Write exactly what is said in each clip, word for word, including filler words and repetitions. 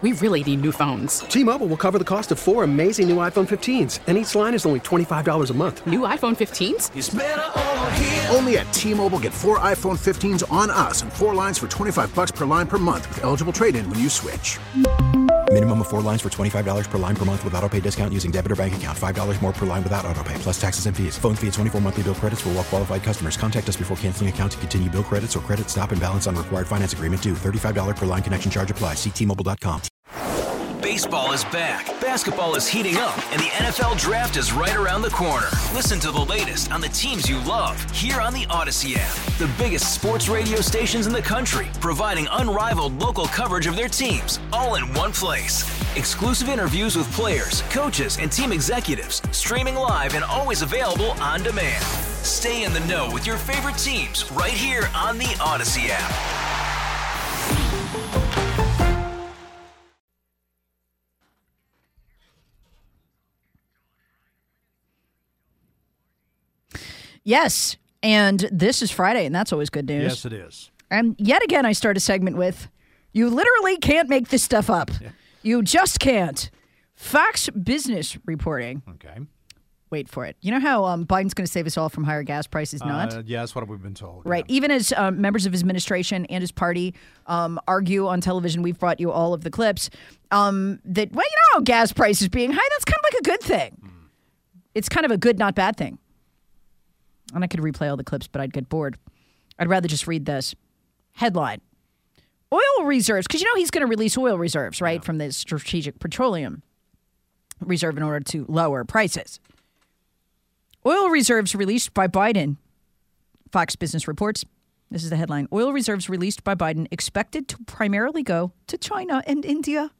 We really need new phones. T-Mobile will cover the cost of four amazing new iPhone fifteens, and each line is only twenty-five dollars a month. New iPhone fifteens? It's better over here. Only at T-Mobile, get four iPhone fifteens on us and four lines for twenty-five dollars per line per month with eligible trade-in when you switch. Minimum of four lines for twenty-five dollars per line per month with autopay discount using debit or bank account. five dollars more per line without autopay, plus taxes and fees. Phone fee at twenty-four monthly bill credits for well-qualified customers. Contact us before canceling account to continue bill credits or credit stop and balance on required finance agreement due. thirty-five dollars per line connection charge applies. See T Mobile dot com. Baseball is back, basketball is heating up, and the N F L Draft is right around the corner. Listen to the latest on the teams you love here on the Odyssey app. The biggest sports radio stations in the country, providing unrivaled local coverage of their teams, all in one place. Exclusive interviews with players, coaches, and team executives, streaming live and always available on demand. Stay in the know with your favorite teams right here on the Odyssey app. Yes, and this is Friday, and that's always good news. Yes, it is. And yet again, I start a segment with, you literally can't make this stuff up. Yeah. You just can't. Fox Business reporting. Okay. Wait for it. You know how um, Biden's going to save us all from higher gas prices? Not? Uh, yeah, that's what we've been told. Right. Yeah. Even as um, members of his administration and his party um, argue on television, we've brought you all of the clips, um, that, well, you know, gas prices being high, that's kind of like a good thing. Mm. It's kind of a good, not bad thing. And I could replay all the clips, but I'd get bored. I'd rather just read this. Headline. Oil reserves, because you know he's going to release oil reserves, right, yeah. from the Strategic Petroleum Reserve in order to lower prices. Oil reserves released by Biden. Fox Business reports. This is the headline. Oil reserves released by Biden expected to primarily go to China and India.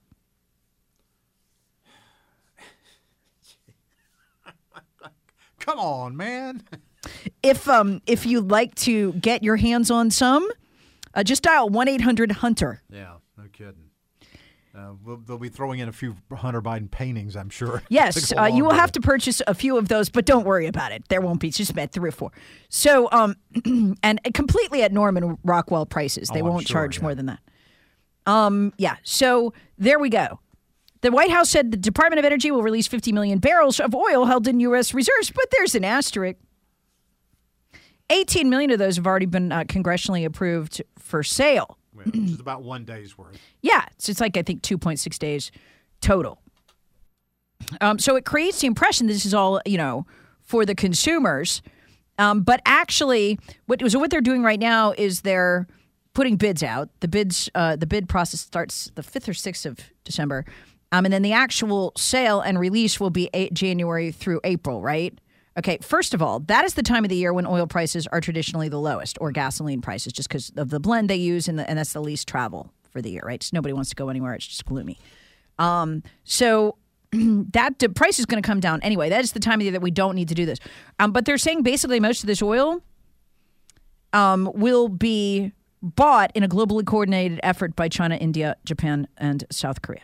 Come on, man. If um if you'd like to get your hands on some, uh, just dial one eight hundred hunter. Yeah, no kidding. Uh, we'll, they'll be throwing in a few Hunter Biden paintings, I'm sure. Yes, uh, you will have to purchase a few of those, but don't worry about it. There won't be. It's just about three or four. So, um, and completely at Norman Rockwell prices. They oh, won't sure, charge yeah. more than that. Um, yeah. So there we go. The White House said the Department of Energy will release fifty million barrels of oil held in U S reserves, but there's an asterisk. eighteen million of those have already been uh, congressionally approved for sale. Which is about one day's worth. Yeah, so it's like, I think, two point six days total. Um, so it creates the impression this is all, you know, for the consumers. Um, but actually, what, so what they're doing right now is they're putting bids out. The bids, uh, the bid process starts the fifth or sixth of December. Um, and then the actual sale and release will be eight, January through April, right? Okay, first of all, that is the time of the year when oil prices are traditionally the lowest, or gasoline prices, just because of the blend they use, and, the, and that's the least travel for the year, right? So nobody wants to go anywhere. It's just gloomy. Um, so that the price is going to come down anyway. That is the time of year that we don't need to do this. Um, but they're saying basically most of this oil um, will be bought in a globally coordinated effort by China, India, Japan, and South Korea.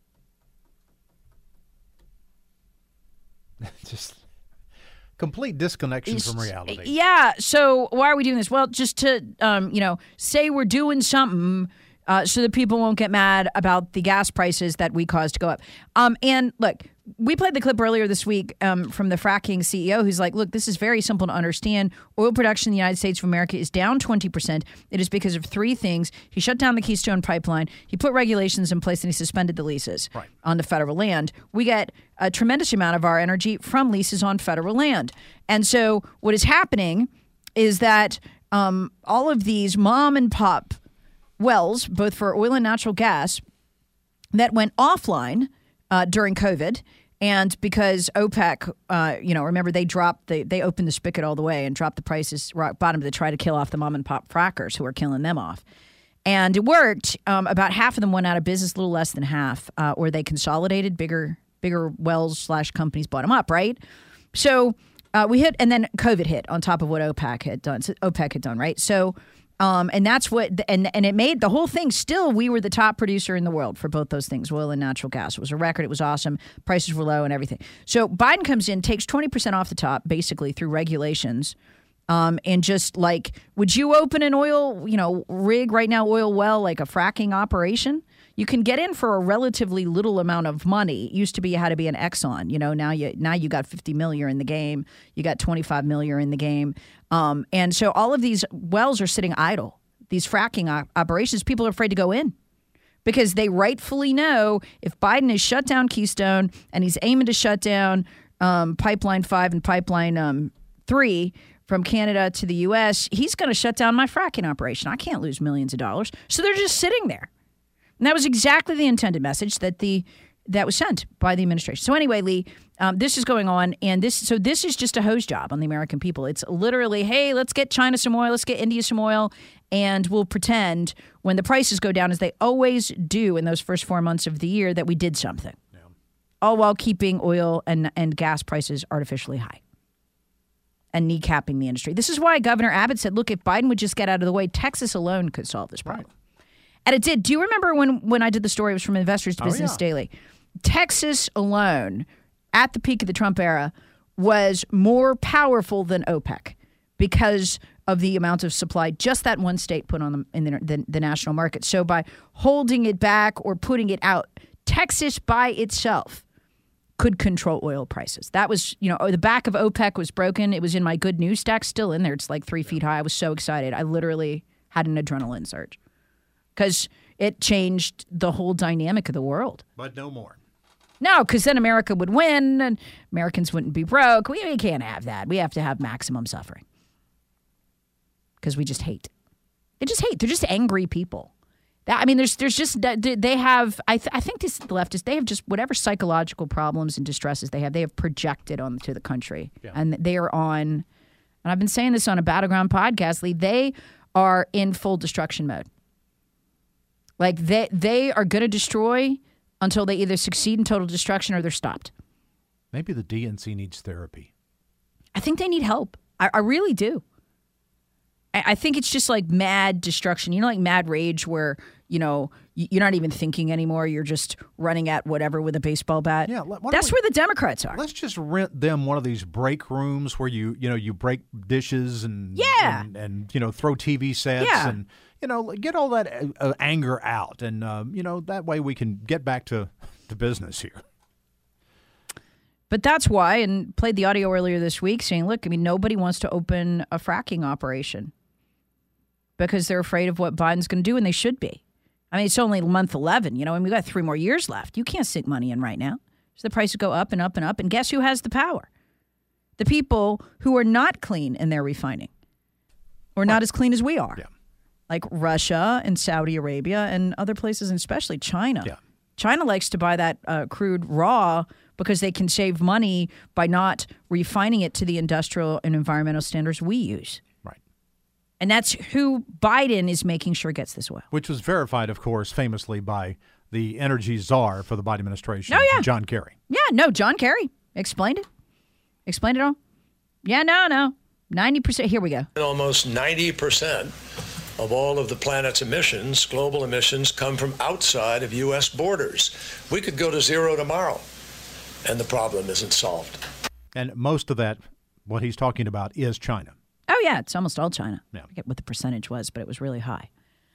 Just... complete disconnection from reality. Yeah. So why are we doing this? Well, just to, um, you know, say we're doing something uh, so that people won't get mad about the gas prices that we caused to go up. Um, and look, we played the clip earlier this week um, from the fracking C E O who's like, look, this is very simple to understand. Oil production in the United States of America is down twenty percent. It is because of three things. He shut down the Keystone Pipeline. He put regulations in place and he suspended the leases right. on the federal land. We get a tremendous amount of our energy from leases on federal land. And so what is happening is that um, all of these mom and pop wells, both for oil and natural gas, that went offline uh, during COVID. And because OPEC, uh, you know, remember they dropped, the, they opened the spigot all the way and dropped the prices rock bottom to try to kill off the mom and pop frackers who are killing them off. And it worked. Um, about half of them went out of business, a little less than half, uh, or they consolidated bigger bigger wells slash companies bought them up, right? So uh, we hit, and then COVID hit on top of what OPEC had done. So OPEC had done, right? So, um, and that's what, and and it made the whole thing. Still, we were the top producer in the world for both those things, oil and natural gas. It was a record. It was awesome. Prices were low and everything. So Biden comes in, takes twenty percent off the top, basically through regulations. Um, and just like, would you open an oil, you know, rig right now, oil well, like a fracking operation? you can get in for a relatively little amount of money. It used to be you had to be an Exxon. You know, now you now you got fifty mil, you're in the game. You got twenty-five mil, you're in the game. Um, and so all of these wells are sitting idle. These fracking op- operations, people are afraid to go in because they rightfully know if Biden has shut down Keystone and he's aiming to shut down um, Pipeline five and Pipeline um, three from Canada to the U S, he's going to shut down my fracking operation. I can't lose millions of dollars. So they're just sitting there. And that was exactly the intended message that the that was sent by the administration. So anyway, Lee, um, this is going on, and this so this is just a hose job on the American people. It's literally, hey, let's get China some oil, let's get India some oil, and we'll pretend when the prices go down, as they always do in those first four months of the year, that we did something, yeah. all while keeping oil and, and gas prices artificially high and kneecapping the industry. This is why Governor Abbott said, look, if Biden would just get out of the way, Texas alone could solve this problem. Right. And it did. Do you remember when, when I did the story? It was from Investors Business oh, yeah. Daily. Texas alone, at the peak of the Trump era, was more powerful than OPEC because of the amount of supply just that one state put on the, in the, the, the national market. So by holding it back or putting it out, Texas by itself could control oil prices. That was, you know, the back of OPEC was broken. It was in my good news stack, still in there. It's like three feet high. I was so excited. I literally had an adrenaline surge because it changed the whole dynamic of the world. But no more. No, because then America would win and Americans wouldn't be broke. We, we can't have that. We have to have maximum suffering because we just hate. They just hate. They're just angry people. That, I mean, there's there's just, they have, I, th- I think this the leftists, they have just whatever psychological problems and distresses they have, they have projected onto the country. Yeah. And they are on, and I've been saying this on a Battleground podcast, Lee, they are in full destruction mode. Like they they are going to destroy until they either succeed in total destruction or they're stopped. Maybe the D N C needs therapy. I think they need help. I, I really do. I, I think it's just like mad destruction. You know, like mad rage where, you know, you're not even thinking anymore. You're just running at whatever with a baseball bat. Yeah, That's we, where the Democrats are. Let's just rent them one of these break rooms where you, you know, you break dishes and, yeah. and, and you know, throw T V sets yeah. and, you know, get all that uh, anger out. And, um, you know, that way we can get back to, to business here. But that's why, and played the audio earlier this week saying, look, I mean, nobody wants to open a fracking operation because they're afraid of what Biden's going to do, and they should be. I mean, it's only month eleven, you know, and we've got three more years left. You can't sink money in right now. So the prices go up and up and up. And guess who has the power? The people who are not clean in their refining or not as clean as we are. Yeah. Like Russia and Saudi Arabia and other places, and especially China. Yeah. China likes to buy that uh, crude raw because they can save money by not refining it to the industrial and environmental standards we use. Right. And that's who Biden is making sure gets this oil. Which was verified, of course, famously by the energy czar for the Biden administration, oh, yeah. John Kerry. Yeah, no, John Kerry explained it. Explained it all. Yeah, no, no. ninety percent. Here we go. Almost ninety percent of all of the planet's emissions, global emissions, come from outside of U S borders. We could go to zero tomorrow, and the problem isn't solved. And most of that, what he's talking about, is China. Oh, yeah, it's almost all China. Yeah. I forget what the percentage was, but it was really high.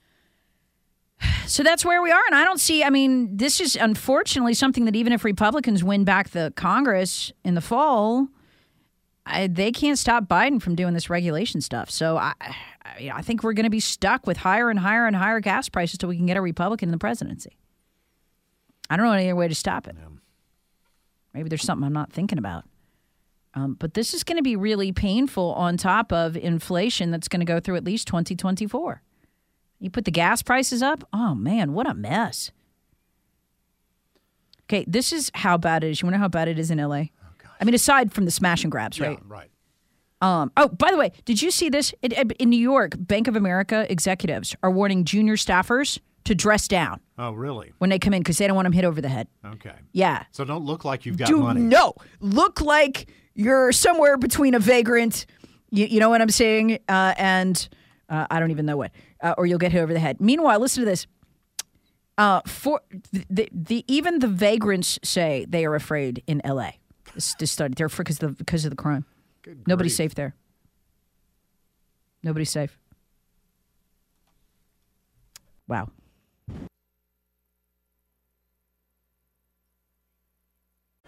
So that's where we are, and I don't see, I mean, this is unfortunately something that even if Republicans win back the Congress in the fall, I, they can't stop Biden from doing this regulation stuff. So I, I, I think we're going to be stuck with higher and higher and higher gas prices till we can get a Republican in the presidency. I don't know any other way to stop it. Yeah. Maybe there's something I'm not thinking about. Um, but this is going to be really painful on top of inflation that's going to go through at least twenty twenty-four. You put the gas prices up? Oh, man, what a mess. Okay, this is how bad it is. You want to know how bad it is in L A? I mean, aside from the smash and grabs, right? Yeah, right. Um, oh, by the way, did you see this? In, in New York, Bank of America executives are warning junior staffers to dress down. Oh, really? When they come in because they don't want them hit over the head. Okay. Yeah. So don't look like you've got Do, money. No. Look like you're somewhere between a vagrant, you, you know what I'm saying, uh, and uh, I don't even know what, uh, or you'll get hit over the head. Meanwhile, listen to this. Uh, for the, the even the vagrants say they are afraid in L A. This, this study, they're because of the because of the crime. Good Nobody's grief. safe there. Nobody's safe. Wow.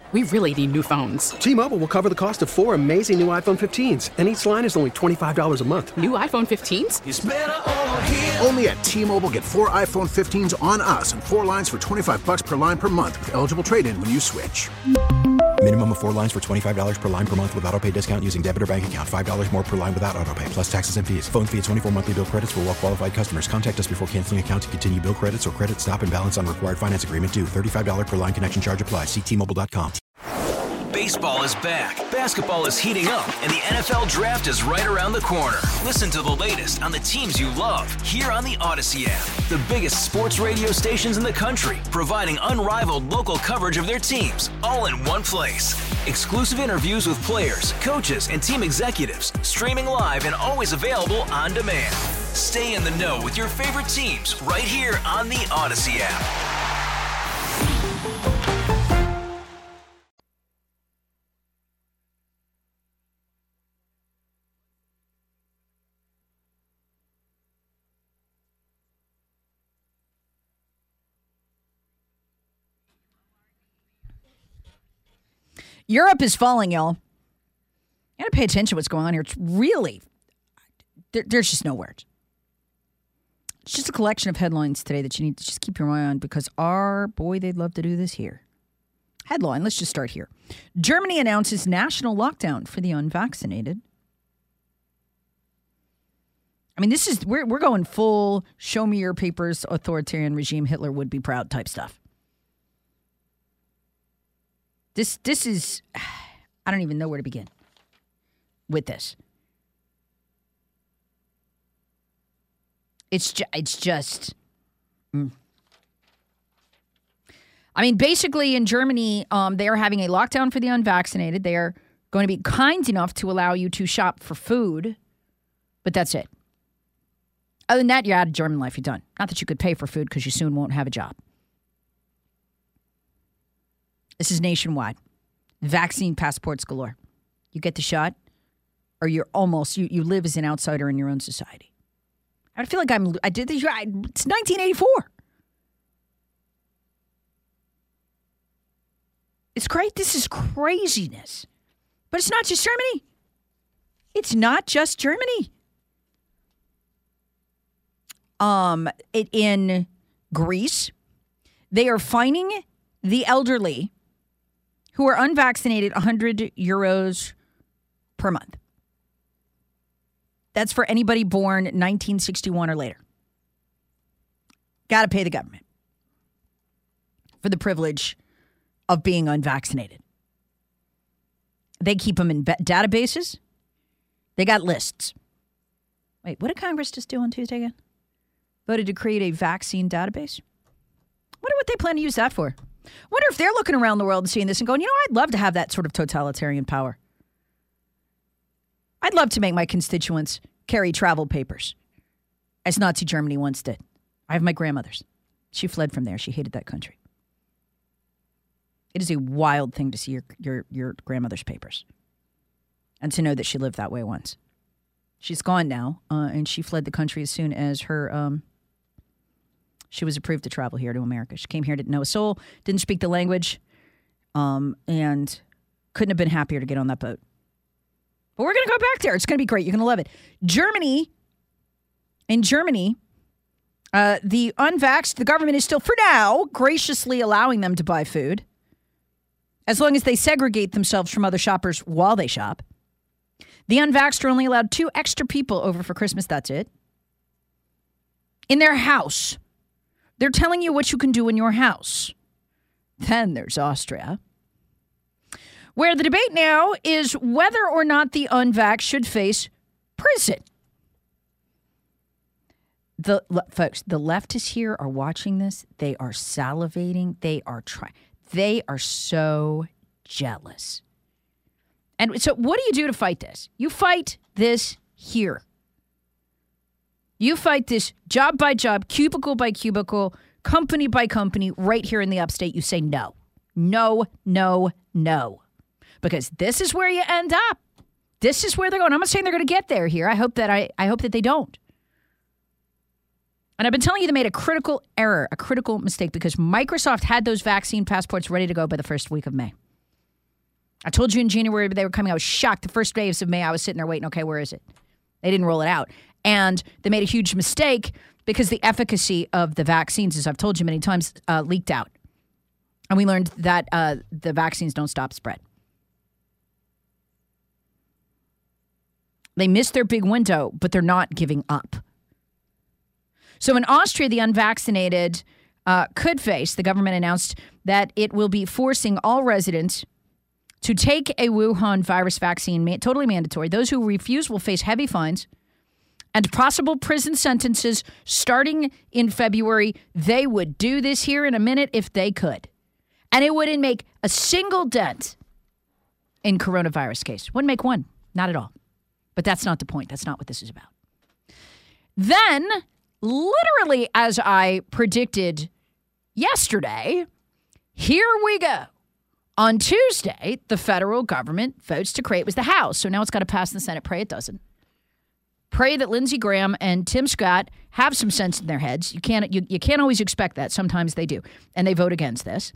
We really need new phones. T-Mobile will cover the cost of four amazing new iPhone fifteens, and each line is only twenty-five dollars a month. New iPhone fifteens? It's better over here. Only at T-Mobile, get four iPhone fifteens on us and four lines for twenty-five bucks per line per month with eligible trade-in when you switch. Minimum of four lines for twenty-five dollars per line per month with autopay discount using debit or bank account. five dollars more per line without autopay, plus taxes and fees. Phone fee at twenty-four monthly bill credits for well-qualified customers. Contact us before canceling account to continue bill credits or credit stop and balance on required finance agreement due. thirty-five dollars per line connection charge applies. See T Mobile dot com. Baseball is back, basketball is heating up, and the N F L Draft is right around the corner. Listen to the latest on the teams you love here on the Odyssey app. The biggest sports radio stations in the country, providing unrivaled local coverage of their teams, all in one place. Exclusive interviews with players, coaches, and team executives, streaming live and always available on demand. Stay in the know with your favorite teams right here on the Odyssey app. Europe is falling, y'all. You gotta pay attention to what's going on here. It's really, there, there's just no words. It's just a collection of headlines today that you need to just keep your eye on because our boy, they'd love to do this here. Headline, let's just start here. Germany announces national lockdown for the unvaccinated. I mean, this is, we're, we're going full show me your papers, authoritarian regime, Hitler would be proud type stuff. This this is, I don't even know where to begin with this. It's ju- it's just, mm. I mean, basically in Germany, um, they are having a lockdown for the unvaccinated. They are going to be kind enough to allow you to shop for food, but that's it. Other than that, you're out of German life. You're done. Not that you could pay for food because you soon won't have a job. This is nationwide. Vaccine passports galore. You get the shot, or you're almost, you, you live as an outsider in your own society. I feel like I'm, I did this, I, it's nineteen eighty-four. It's great. This is craziness. But it's not just Germany. It's not just Germany. Um, it, in Greece, they are fining the elderly who are unvaccinated one hundred euros per month. That's for anybody born nineteen sixty-one or later. Got to pay the government for the privilege of being unvaccinated. They keep them in be- databases. They got lists. Wait, what did Congress just do on Tuesday again? Voted to create a vaccine database? Wonder what they plan to use that for. Wonder if they're looking around the world and seeing this and going, you know, I'd love to have that sort of totalitarian power. I'd love to make my constituents carry travel papers, as Nazi Germany once did. I have my grandmother's. She fled from there. She hated that country. It is a wild thing to see your, your, your grandmother's papers and to know that she lived that way once. She's gone now, uh, and she fled the country as soon as her... Um, She was approved to travel here to America. She came here, didn't know a soul, didn't speak the language, um, and couldn't have been happier to get on that boat. But we're going to go back there. It's going to be great. You're going to love it. Germany, in Germany, uh, the unvaxxed, the government is still, for now, graciously allowing them to buy food, as long as they segregate themselves from other shoppers while they shop. The unvaxxed are only allowed two extra people over for Christmas. That's it. In their house. They're telling you what you can do in your house. Then there's Austria, where the debate now is whether or not the unvaxxed should face prison. The folks, the leftists here are watching this. They are salivating. They are trying. They are so jealous. And so what do you do to fight this? You fight this here. You fight this job by job, cubicle by cubicle, company by company, right here in the upstate. You say no, no, no, no. Because this is where you end up. This is where they're going. I'm not saying they're going to get there here. I hope that I, I hope that they don't. And I've been telling you they made a critical error, a critical mistake, because Microsoft had those vaccine passports ready to go by the first week of May. I told you in January they were coming. I was shocked. The first day of May, I was sitting there waiting. Okay, where is it? They didn't roll it out. And they made a huge mistake because the efficacy of the vaccines, as I've told you many times, uh, leaked out. And we learned that uh, the vaccines don't stop spread. They missed their big window, but they're not giving up. So in Austria, the unvaccinated uh, could face, the government announced that it will be forcing all residents to take a Wuhan virus vaccine, ma- totally mandatory. Those who refuse will face heavy fines and possible prison sentences starting in February. They would do this here in a minute if they could. And it wouldn't make a single dent in coronavirus case. Wouldn't make one. Not at all. But that's not the point. That's not what this is about. Then, literally as I predicted yesterday, here we go. On Tuesday, the federal government votes to create, it was the House, so now it's got to pass in the Senate. Pray it doesn't. Pray that Lindsey Graham and Tim Scott have some sense in their heads. You can't, you, you can't always expect that. Sometimes they do. And they vote against this.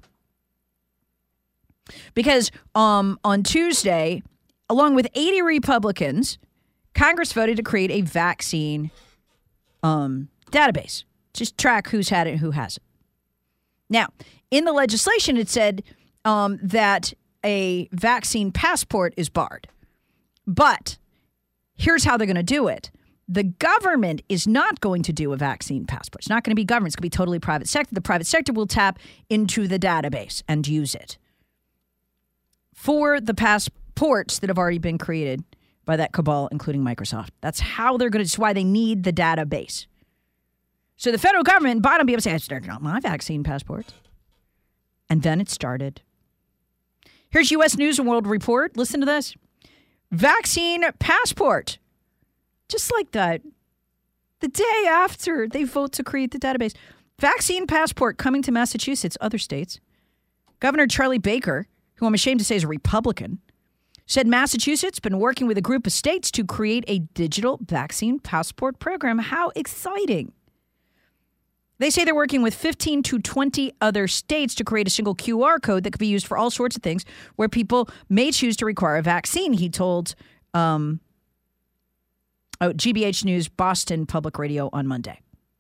Because um, on Tuesday, along with eighty Republicans, Congress voted to create a vaccine um, database. Just track who's had it and who hasn't. Now, in the legislation, it said Um, that a vaccine passport is barred. But here's how they're going to do it. The government is not going to do a vaccine passport. It's not going to be government. It's going to be totally private sector. The private sector will tap into the database and use it for the passports that have already been created by that cabal, including Microsoft. That's how they're going to, that's why they need the database. So the federal government, Biden will be able to say, they're not my vaccine passports. And then it started. Here's U S News and World Report. Listen to this. Vaccine passport. Just like that. The day after they vote to create the database. Vaccine passport coming to Massachusetts, other states. Governor Charlie Baker, who I'm ashamed to say is a Republican, said Massachusetts has been working with a group of states to create a digital vaccine passport program. How exciting. They say they're working with fifteen to twenty other states to create a single Q R code that could be used for all sorts of things where people may choose to require a vaccine, he told um, oh, G B H News Boston Public Radio on Monday.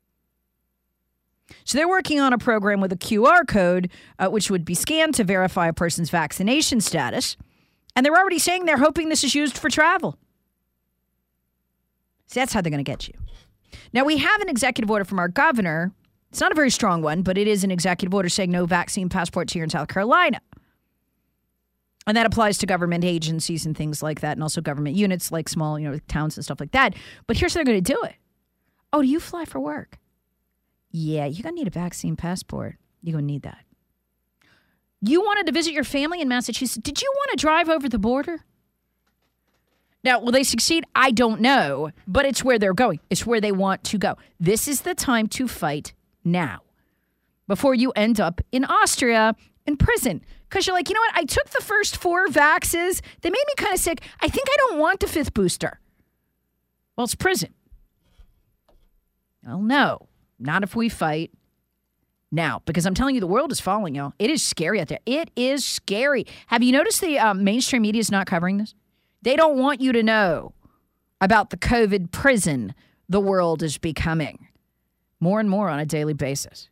So they're working on a program with a Q R code, uh, which would be scanned to verify a person's vaccination status. And they're already saying they're hoping this is used for travel. So that's how they're going to get you. Now, we have an executive order from our governor. It's not a very strong one, but it is an executive order saying no vaccine passports here in South Carolina. And that applies to government agencies and things like that, and also government units like small, you know, towns and stuff like that. But here's how they're going to do it. Oh, do you fly for work? Yeah, you're going to need a vaccine passport. You're going to need that. You wanted to visit your family in Massachusetts. Did you want to drive over the border? Now, will they succeed? I don't know, but it's where they're going. It's where they want to go. This is the time to fight now before you end up in Austria in prison. Because you're like, you know what? I took the first four vaxes. They made me kind of sick. I think I don't want the fifth booster. Well, it's prison. Well, no, not if we fight now. Because I'm telling you, the world is falling, y'all. It is scary out there. It is scary. Have you noticed the um, mainstream media is not covering this? They don't want you to know about the COVID prison the world is becoming. More and more on a daily basis.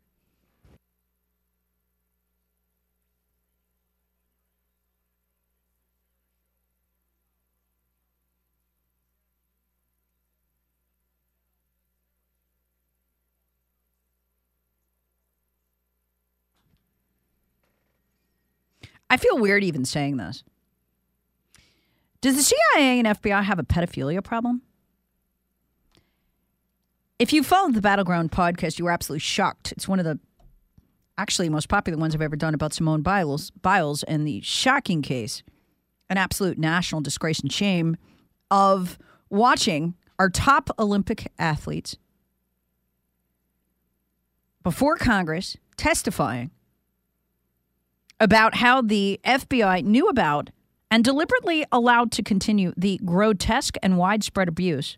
I feel weird even saying this. Does the C I A and F B I have a pedophilia problem? If you followed the Battleground podcast, you were absolutely shocked. It's one of the actually most popular ones I've ever done about Simone Biles, Biles and the shocking case, an absolute national disgrace and shame of watching our top Olympic athletes before Congress testifying about how the F B I knew about and deliberately allowed to continue the grotesque and widespread abuse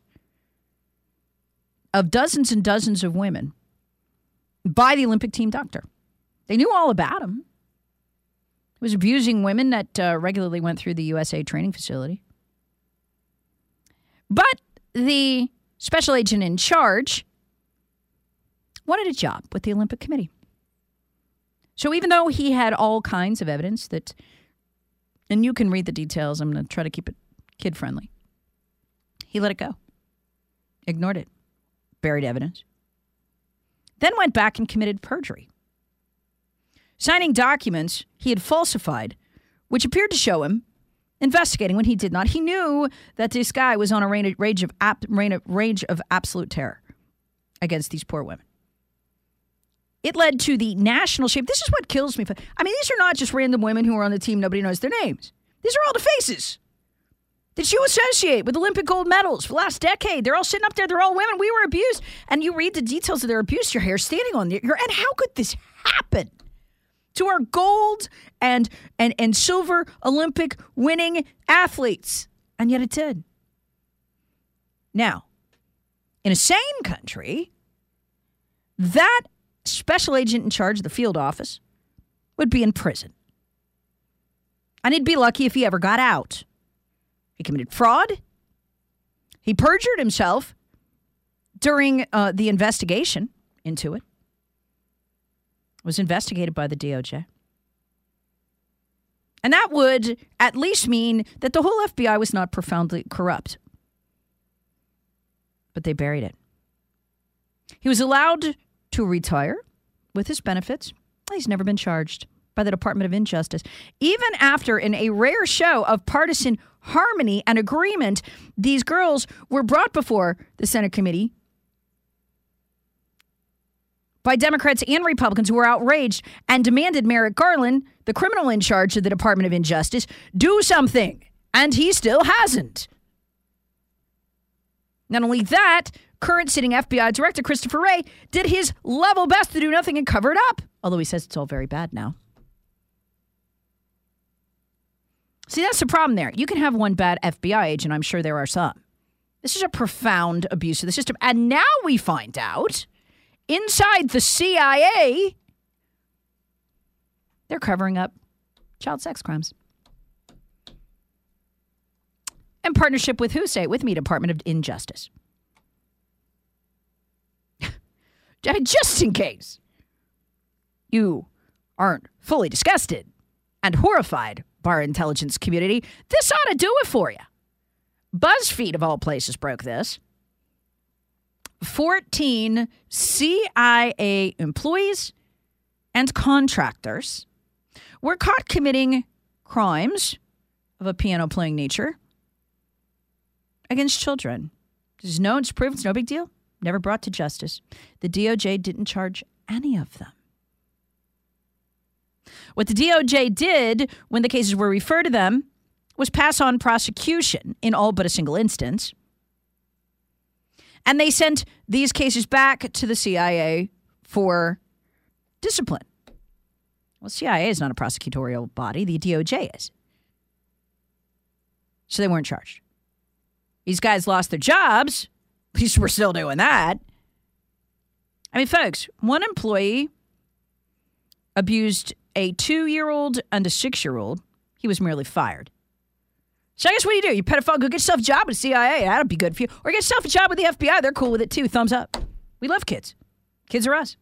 of dozens and dozens of women by the Olympic team doctor. They knew all about him. He was abusing women that uh, regularly went through the U S A training facility. But the special agent in charge wanted a job with the Olympic Committee. So even though he had all kinds of evidence that, and you can read the details, I'm going to try to keep it kid-friendly, he let it go. Ignored it. Buried evidence. Then went back and committed perjury, signing documents he had falsified, which appeared to show him investigating when he did not. He knew that this guy was on a rage of, rage of absolute terror against these poor women. It led to the national shame. This is what kills me. I mean, these are not just random women who are on the team. Nobody knows their names. These are all the faces that you associate with Olympic gold medals for the last decade. They're all sitting up there. They're all women. We were abused. And you read the details of their abuse, your hair standing on your... And how could this happen to our gold and, and, and silver Olympic winning athletes? And yet it did. Now, in a sane country, that special agent in charge of the field office would be in prison. And he'd be lucky if he ever got out. He committed fraud. He perjured himself during uh, the investigation into it. Was investigated by the D O J. And that would at least mean that the whole F B I was not profoundly corrupt. But they buried it. He was allowed to retire with his benefits. He's never been charged by the Department of Injustice. Even after, in a rare show of partisan harmony and agreement, these girls were brought before the Senate committee by Democrats and Republicans who were outraged and demanded Merrick Garland, the criminal in charge of the Department of Injustice, do something. And he still hasn't. Not only that, current sitting F B I Director Christopher Wray did his level best to do nothing and cover it up, although he says it's all very bad now. See, that's the problem there. You can have one bad F B I agent. I'm sure there are some. This is a profound abuse of the system. And now we find out, inside the C I A, they're covering up child sex crimes. In partnership with who? Say it with me, Department of Injustice. Just in case you aren't fully disgusted and horrified by our intelligence community, this ought to do it for you. BuzzFeed, of all places, broke this. fourteen C I A employees and contractors were caught committing crimes of a piano-playing nature against children. It's known, it's proven, it's no big deal. Never brought to justice. The D O J didn't charge any of them. What the D O J did when the cases were referred to them was pass on prosecution in all but a single instance. And they sent these cases back to the C I A for discipline. Well, C I A is not a prosecutorial body. The D O J is. So they weren't charged. These guys lost their jobs. At least we're still doing that. I mean, folks, one employee abused a two-year-old and a six-year-old. He was merely fired. So I guess what do you do? You pedophile, go get yourself a job with the C I A. That'll be good for you. Or get yourself a job with the F B I. They're cool with it, too. Thumbs up. We love kids. Kids are us.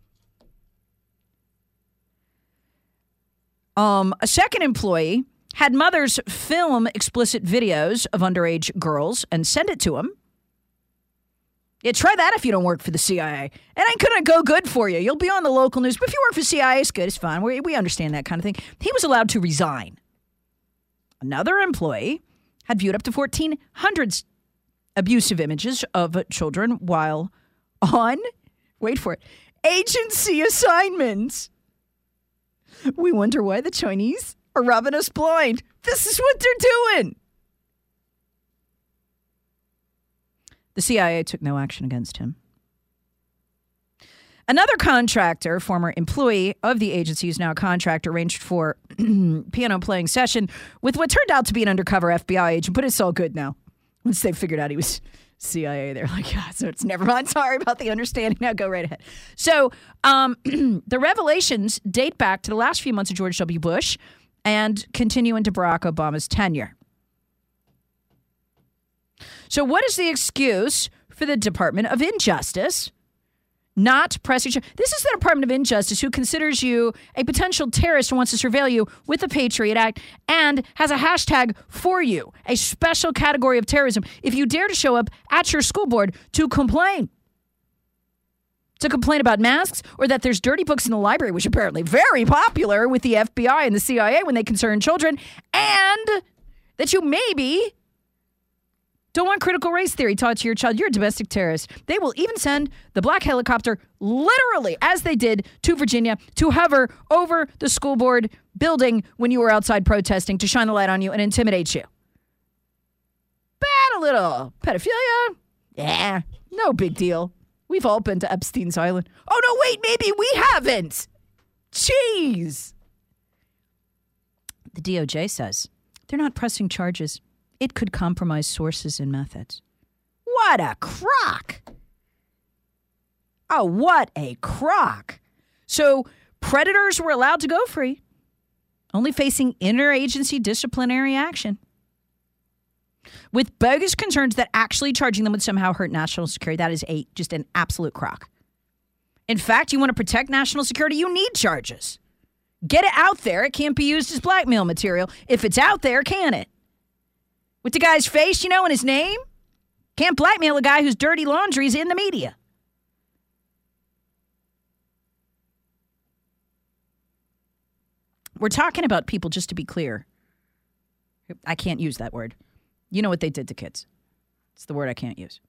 Um, a second employee had mothers film explicit videos of underage girls and send it to him. Yeah, try that if you don't work for the C I A. It ain't gonna go good for you. You'll be on the local news. But if you work for C I A, it's good. It's fine. We, we understand that kind of thing. He was allowed to resign. Another employee had viewed up to fourteen hundred abusive images of children while on, wait for it, agency assignments. We wonder why the Chinese are robbing us blind. This is what they're doing. The C I A took no action against him. Another contractor, former employee of the agency, who's now a contractor, arranged for piano playing session with what turned out to be an undercover F B I agent, but it's all good now. Once they figured out he was C I A, they're like, yeah, so it's never mind. Sorry about the understanding. Now go right ahead. So um, the revelations date back to the last few months of George W. Bush and continue into Barack Obama's tenure. So what is the excuse for the Department of Injustice not pressing? This is the Department of Injustice who considers you a potential terrorist and wants to surveil you with the Patriot Act and has a hashtag for you, a special category of terrorism, if you dare to show up at your school board to complain. To complain about masks or that there's dirty books in the library, which are apparently very popular with the F B I and the C I A when they concern children, and that you maybe don't want critical race theory taught to your child. You're a domestic terrorist. They will even send the black helicopter, literally, as they did to Virginia, to hover over the school board building when you were outside protesting to shine the light on you and intimidate you. Bad a little pedophilia? Yeah, no big deal. We've all been to Epstein's Island. Oh, no, wait, maybe we haven't. Jeez. The D O J says they're not pressing charges. It could compromise sources and methods. What a crock. Oh, what a crock. So predators were allowed to go free, only facing interagency disciplinary action, with bogus concerns that actually charging them would somehow hurt national security. That is a just an absolute crock. In fact, you want to protect national security, you need charges. Get it out there. It can't be used as blackmail material. If it's out there, can it? With the guy's face, you know, and his name? Can't blackmail a guy whose dirty laundry is in the media. We're talking about people, just to be clear. I can't use that word. You know what they did to kids. It's the word I can't use.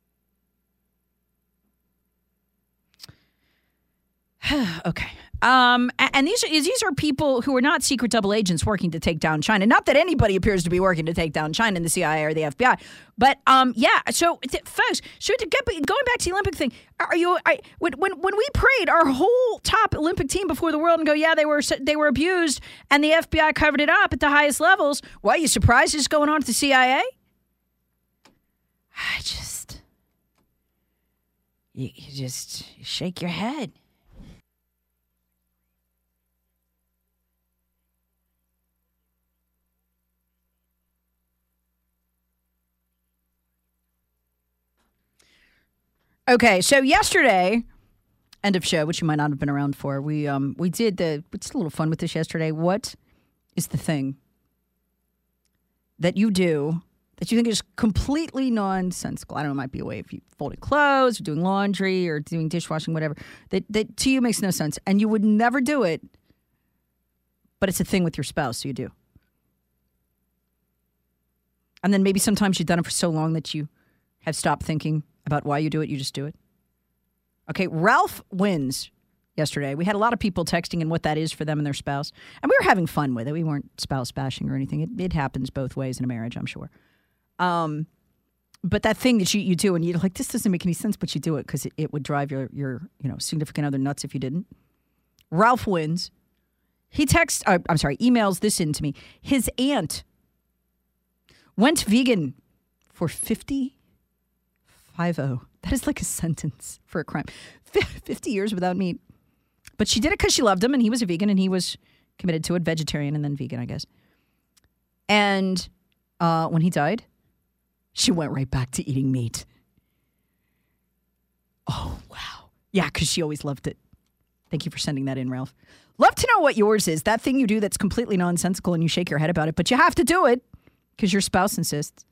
Okay. Um, and these are, these are people who are not secret double agents working to take down China. Not that anybody appears to be working to take down China in the C I A or the F B I. But, um, yeah, so, th- folks, so to get, going back to the Olympic thing, are you, I, when, when when we prayed our whole top Olympic team before the world and go, yeah, they were they were abused, and the F B I covered it up at the highest levels, why are you surprised it's going on at the C I A? I just, you, you just shake your head. Okay, so yesterday, end of show, which you might not have been around for, we um we did the, it's a little fun with this yesterday. What is the thing that you do that you think is completely nonsensical? I don't know, it might be a way if you folding clothes or doing laundry or doing dishwashing, whatever, that, that to you makes no sense. And you would never do it, but it's a thing with your spouse, so you do. And then maybe sometimes you've done it for so long that you have stopped thinking about why you do it, you just do it. Okay, Ralph wins yesterday. We had a lot of people texting in what that is for them and their spouse. And we were having fun with it. We weren't spouse bashing or anything. It, it happens both ways in a marriage, I'm sure. Um, but that thing that you, you do and you're like, this doesn't make any sense, but you do it because it, it would drive your, your you know significant other nuts if you didn't. Ralph wins. He texts, uh, I'm sorry, emails this in to me. His aunt went vegan for fifty Five oh. That is like a sentence for a crime. fifty years without meat. But she did it because she loved him, and he was a vegan, and he was committed to it, vegetarian and then vegan, I guess. And uh, when he died, she went right back to eating meat. Oh, wow. Yeah, because she always loved it. Thank you for sending that in, Ralph. Love to know what yours is. That thing you do that's completely nonsensical, and you shake your head about it, but you have to do it because your spouse insists.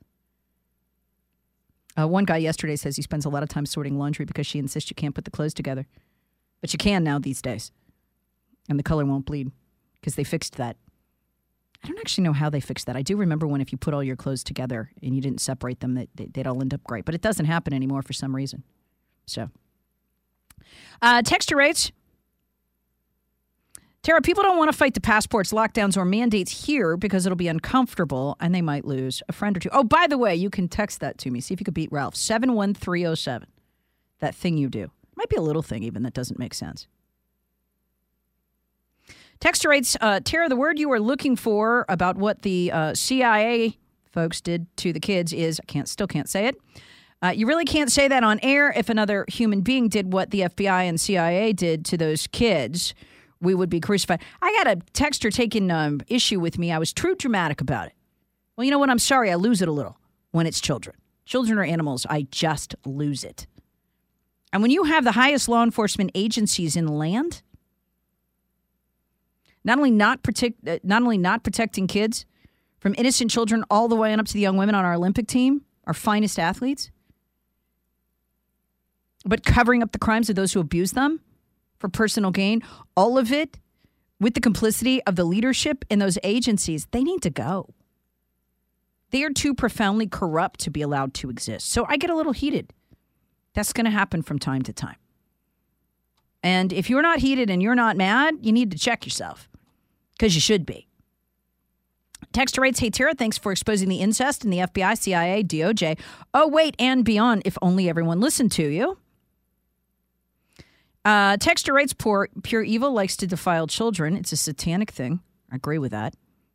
Uh, one guy yesterday says he spends a lot of time sorting laundry because she insists you can't put the clothes together. But you can now these days. And the color won't bleed because they fixed that. I don't actually know how they fixed that. I do remember when if you put all your clothes together and you didn't separate them, that they'd all end up great. But it doesn't happen anymore for some reason. So, uh, texture rates. Tara, people don't want to fight the passports, lockdowns, or mandates here because it'll be uncomfortable and they might lose a friend or two. Oh, by the way, you can text that to me. See if you could beat Ralph. seven one three oh seven. That thing you do. Might be a little thing even that doesn't make sense. Texture rates. Uh, Tara, the word you are looking for about what the uh, C I A folks did to the kids is, I can't, still can't say it. Uh, you really can't say that on air if another human being did what the F B I and C I A did to those kids. we would be crucified. I got a texter taking um, issue with me. I was too dramatic about it. Well, you know what? I'm sorry. I lose it a little when it's children. Children are animals. I just lose it. And when you have the highest law enforcement agencies in the land, not only not protect, uh, not only not protecting kids from innocent children all the way on up to the young women on our Olympic team, our finest athletes, but covering up the crimes of those who abuse them for personal gain, all of it with the complicity of the leadership in those agencies, they need to go. They are too profoundly corrupt to be allowed to exist. So I get a little heated. That's going to happen from time to time. And if you're not heated and you're not mad, you need to check yourself, because you should be. Texter writes, hey, Tara, thanks for exposing the incest in the F B I, C I A, D O J. Oh, wait, and beyond, if only everyone listened to you. Uh, Texter writes, Pure, pure evil likes to defile children. It's a satanic thing. I agree with that.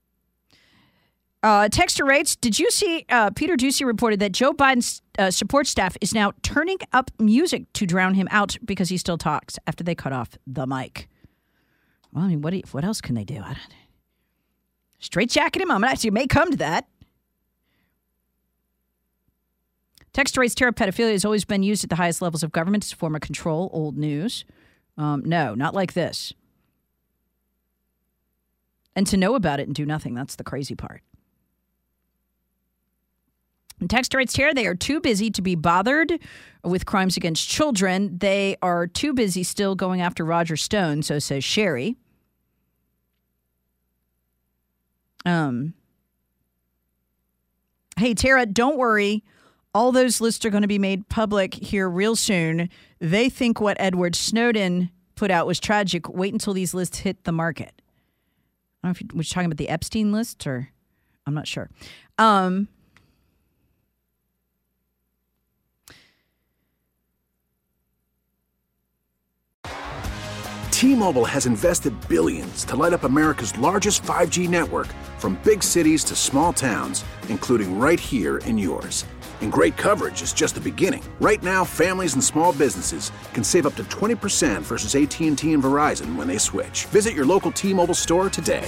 Uh, Texter writes, did you see uh, Peter Doocy reported that Joe Biden's uh, support staff is now turning up music to drown him out because he still talks after they cut off the mic? Well, I mean, what do you, what else can they do? I don't know. Straight jacket him. I'm gonna actually may come to that. Texter writes, Tara, pedophilia has always been used at the highest levels of government as a form of control. Old news. Um, no, not like this. And to know about it and do nothing, that's the crazy part. And Texter writes, Tara, they are too busy to be bothered with crimes against children. They are too busy still going after Roger Stone, so says Sherry. Um. Hey, Tara, don't worry. All those lists are going to be made public here real soon. They think what Edward Snowden put out was tragic. Wait until these lists hit the market. I don't know if you're, we're talking about the Epstein list, or I'm not sure. Um. T-Mobile has invested billions to light up America's largest five G network, from big cities to small towns, including right here in yours. And great coverage is just the beginning. Right now, families and small businesses can save up to twenty percent versus A T and T and Verizon when they switch. Visit your local T-Mobile store today.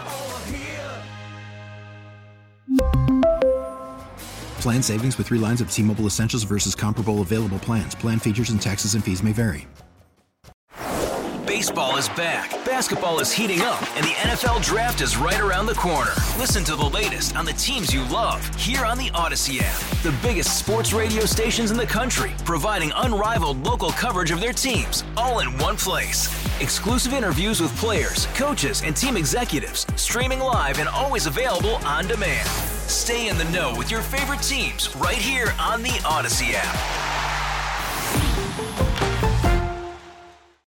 Plan savings with three lines of T-Mobile Essentials versus comparable available plans. Plan features and taxes and fees may vary. Baseball is back, basketball is heating up, and the N F L Draft is right around the corner. Listen to the latest on the teams you love here on the Odyssey app. The biggest sports radio stations in the country, providing unrivaled local coverage of their teams, all in one place. Exclusive interviews with players, coaches, and team executives, streaming live and always available on demand. Stay in the know with your favorite teams right here on the Odyssey app.